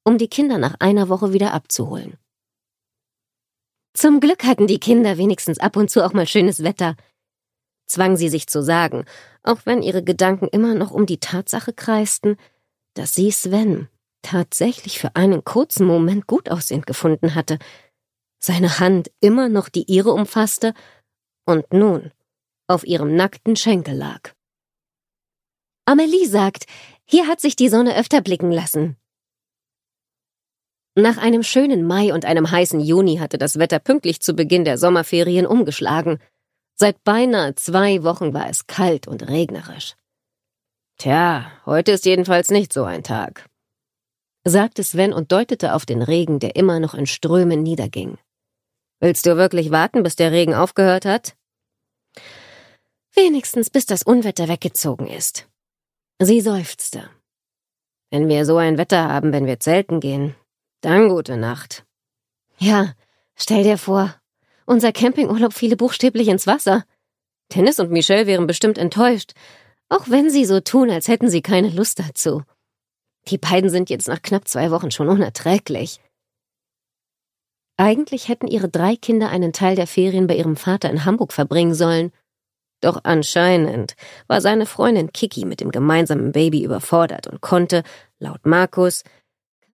um die Kinder nach einer Woche wieder abzuholen. Zum Glück hatten die Kinder wenigstens ab und zu auch mal schönes Wetter, zwang sie sich zu sagen, auch wenn ihre Gedanken immer noch um die Tatsache kreisten, dass sie Sven tatsächlich für einen kurzen Moment gut aussehend gefunden hatte, seine Hand immer noch die ihre umfasste und nun auf ihrem nackten Schenkel lag. Amelie sagt, hier hat sich die Sonne öfter blicken lassen. Nach einem schönen Mai und einem heißen Juni hatte das Wetter pünktlich zu Beginn der Sommerferien umgeschlagen. Seit beinahe 2 Wochen war es kalt und regnerisch. »Tja, heute ist jedenfalls nicht so ein Tag«, sagte Sven und deutete auf den Regen, der immer noch in Strömen niederging. »Willst du wirklich warten, bis der Regen aufgehört hat?« »Wenigstens bis das Unwetter weggezogen ist.« Sie seufzte. »Wenn wir so ein Wetter haben, wenn wir zelten gehen, dann gute Nacht.« »Ja, stell dir vor, unser Campingurlaub fiele buchstäblich ins Wasser. Dennis und Michelle wären bestimmt enttäuscht, auch wenn sie so tun, als hätten sie keine Lust dazu. Die beiden sind jetzt nach knapp 2 Wochen schon unerträglich.« Eigentlich hätten ihre 3 Kinder einen Teil der Ferien bei ihrem Vater in Hamburg verbringen sollen. Doch anscheinend war seine Freundin Kiki mit dem gemeinsamen Baby überfordert und konnte, laut Markus,